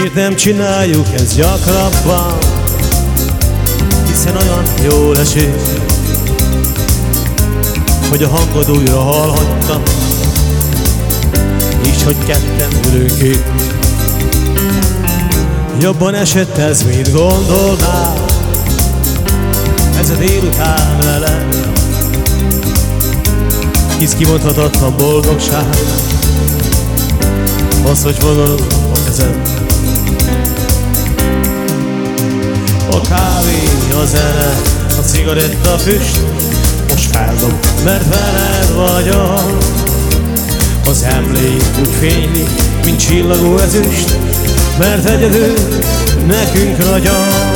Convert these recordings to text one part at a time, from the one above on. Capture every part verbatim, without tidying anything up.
Miért nem csináljuk ezt gyakrabban? Hiszen olyan jól esik, hogy a hangod újra hallhattam, így, hogy ketten ülünk itt. Jobban esett ez, mint gondolnál, ez a délután veled. Hisz kimondhatatlan boldogság az, hogy fogod a kezem. A kávé, a zene, a cigaretta füst most feldob, mert veled vagyok. Az emlék úgy fénylik, mint csillagó ezüst, mert egyedül nekünk ragyog.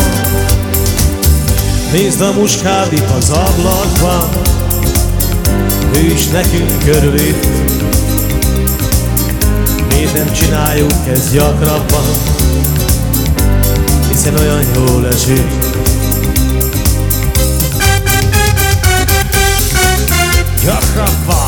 Nézd a muskád itt az ablakban, ő is nekünk örül itt. Miért nem csináljuk ezt gyakrabban? Hiszen olyan jól esik. Gyakrabban!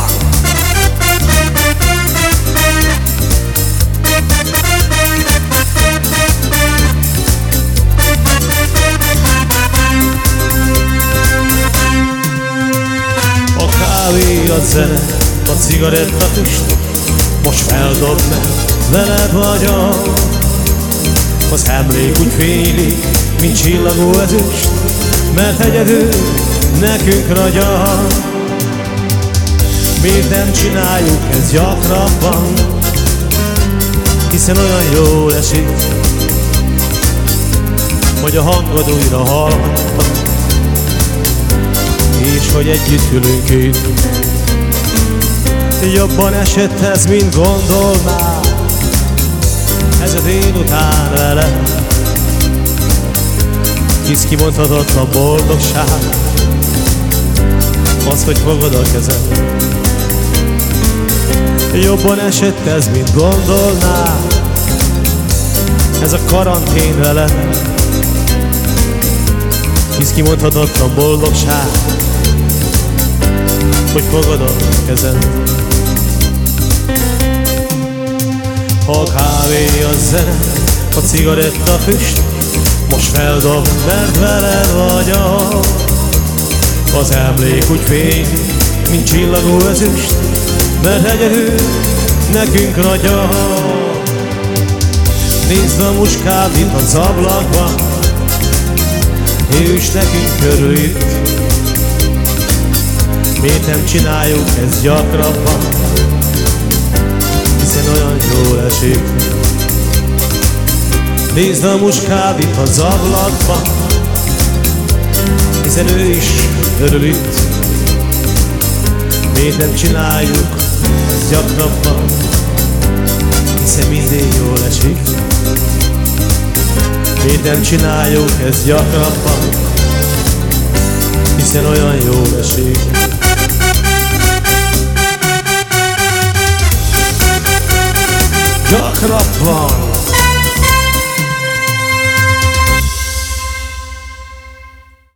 A kávé, a zene, a cigaretta füst most feldob, mert veled vagyok. Az emlék úgy félik, mint csillagó ezüst, mert egyedül nekünk ragyog. Miért nem csináljuk ezt gyakrabban? Hiszen olyan jól esik, hogy a hangod újra hallhattam, és hogy együtt ülünk itt. Jobban esett ez, mint gondolnál, ez a délután vele. Hisz kimondhatatlan boldogság az, hogy fogod a kezem. Jobban esett ez, mint gondolnál, ez a karantén vele. Hisz kimondhatatlan boldogság, hogy fogod a kezem. A kávé, a zene, a cigaretta füst most feldob, mert veled vagyok. Az emlék úgy fény, mint csillagó ezüst, mert egyedül nekünk ragyog. Nézd a muskád itt az ablakban, ő is nekünk örül itt. Miért nem csináljuk ezt gyakrabban? Hiszen olyan jól esik. Nézd a muskád itt az ablakban, hiszen ő is örül itt. Miért nem csináljuk ezt gyakrabban? Hiszen mindig jól esik. Miért nem csináljuk ezt gyakrabban? Hiszen olyan jól esik. Gyakrabban!